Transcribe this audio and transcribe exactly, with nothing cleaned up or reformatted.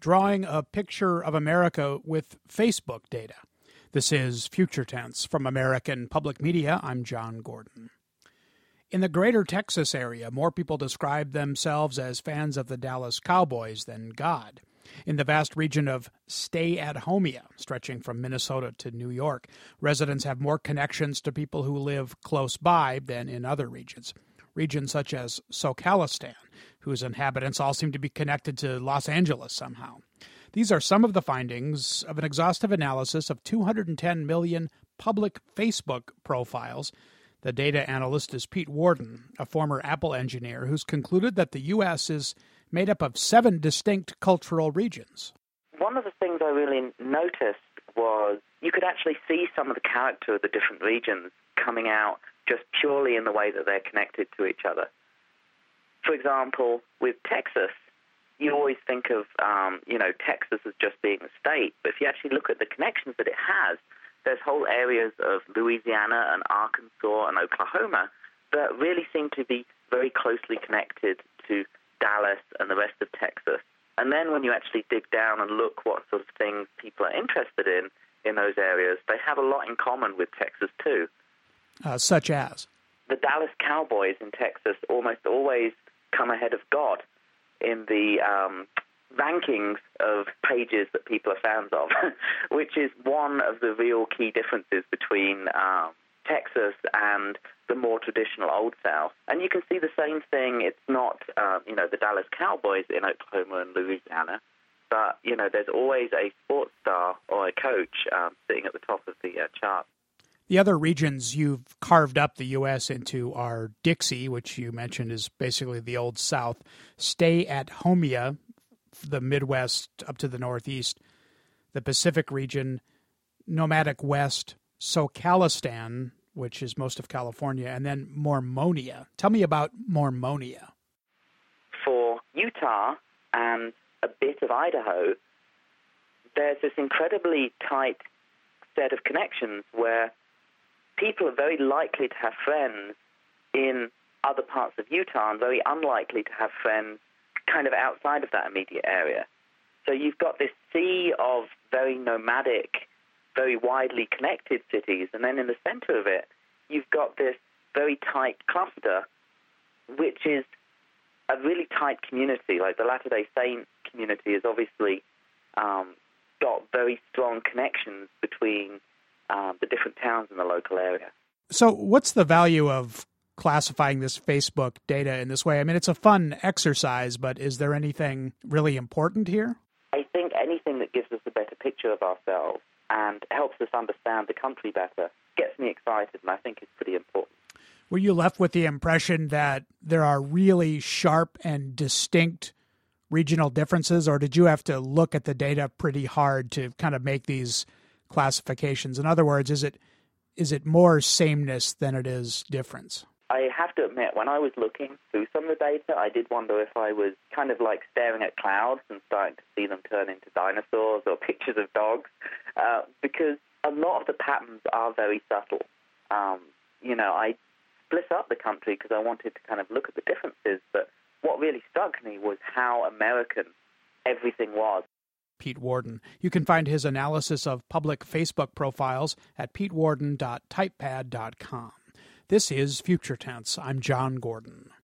drawing a picture of America with Facebook data. This is Future Tense. From American Public Media, I'm John Gordon. In the greater Texas area, more people describe themselves as fans of the Dallas Cowboys than God. In the vast region of stay-at-homia, stretching from Minnesota to New York, residents have more connections to people who live close by than in other regions. Regions such as SoCalistan, whose inhabitants all seem to be connected to Los Angeles somehow. These are some of the findings of an exhaustive analysis of two hundred ten million public Facebook profiles. The data analyst is Pete Worden, a former Apple engineer who's concluded that the U S is made up of seven distinct cultural regions. One of the things I really noticed was you could actually see some of the character of the different regions coming out just purely in the way that they're connected to each other. For example, with Texas, you always think of, um, you know, Texas as just being a state, but if you actually look at the connections that it has, there's whole areas of Louisiana and Arkansas and Oklahoma that really seem to be very closely connected to Dallas and the rest of Texas. And then when you actually dig down and look what sort of things people are interested in in those areas, they have a lot in common with Texas too. Uh, such as? The Dallas Cowboys in Texas almost always come ahead of God in the um, rankings of pages that people are fans of, which is one of the real key differences between um, Texas and the more traditional Old South. And you can see the same thing. It's not, uh, you know, the Dallas Cowboys in Oklahoma and Louisiana, but, you know, there's always a sports star or a coach um, sitting at the top of the uh, chart. The other regions you've carved up the U S into are Dixie, which you mentioned is basically the Old South, stay-at-homia, the Midwest up to the Northeast, the Pacific region, nomadic West, SoCalistan, which is most of California, and then Mormonia. Tell me about Mormonia. For Utah and a bit of Idaho, there's this incredibly tight set of connections where people are very likely to have friends in other parts of Utah and very unlikely to have friends kind of outside of that immediate area. So you've got this sea of very nomadic, very widely connected cities, and then in the center of it, you've got this very tight cluster, which is a really tight community. Like the Latter-day Saint community has obviously um, got very strong connections between um, the different towns in the local area. So what's the value of classifying this Facebook data in this way? I mean, it's a fun exercise, but is there anything really important here? I think anything that gives us a better picture of ourselves and helps us understand the country better gets me excited, and I think is pretty important. Were you left with the impression that there are really sharp and distinct regional differences, or did you have to look at the data pretty hard to kind of make these classifications? In other words, is it is it more sameness than it is difference? I have to admit, when I was looking through some of the data, I did wonder if I was kind of like staring at clouds and starting to see them turn into dinosaurs or pictures of dogs, uh, because a lot of the patterns are very subtle. Um, you know, I split up the country because I wanted to kind of look at the differences, but what really struck me was how American everything was. Pete Worden. You can find his analysis of public Facebook profiles at pete worden dot typepad dot com. This is Future Tense. I'm John Gordon.